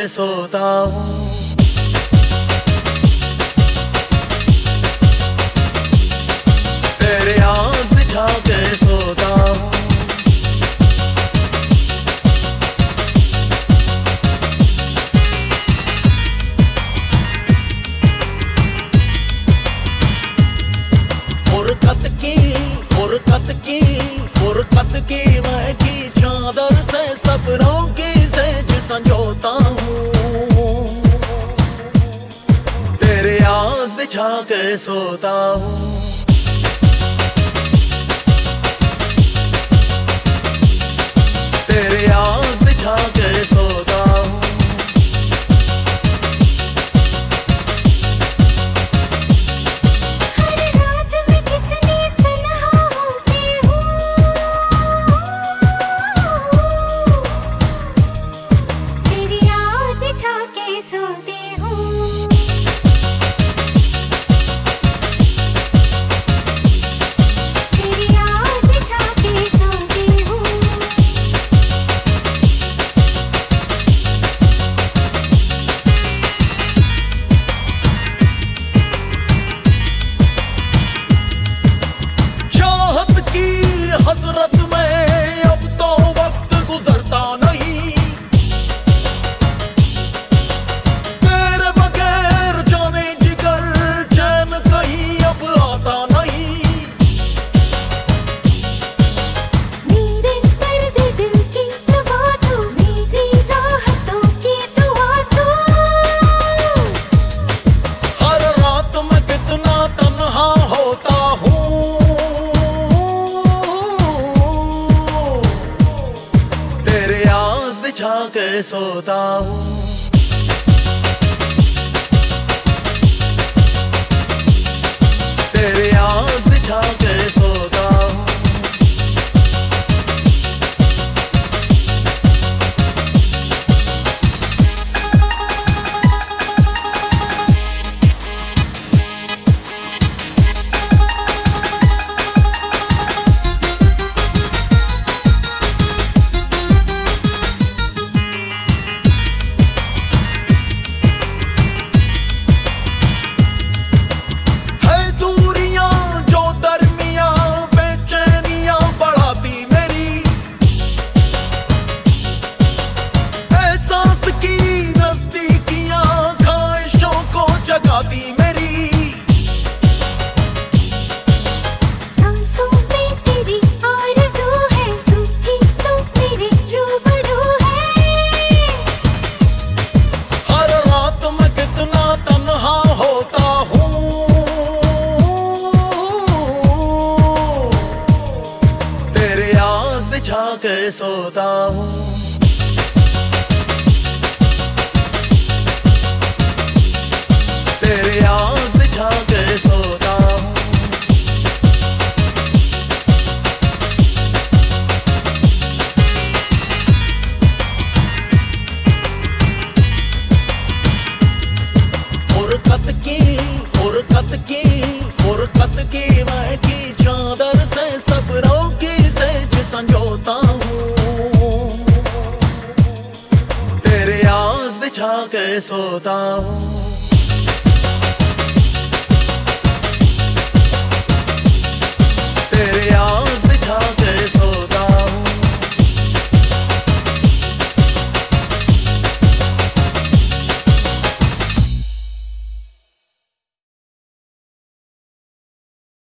सोता हूँ। तेरे याद बिछा के सोता हूँ। फुरकत की महकी चादर से सपनों की सेज संजोता हूँ। तेरे याद बिछा के सोता हूँ। तेरे याद बिछा के सोता हूँ। सोती हूँ। तेरी याद बिछा के सोती हूँ। चाहत की हसरत में अब तो वक्त गुजरता नहीं। बिछा के सोता हूँ। तेरे याद बिछा के सोता हूँ। बिछा के सोता हूँ। तेरे याद बिछा के सोता हूँ। फुरकत की महकी चादर से सपनों की सेज संजोता हूँ। तेरे याद बिछा के सोता हूँ।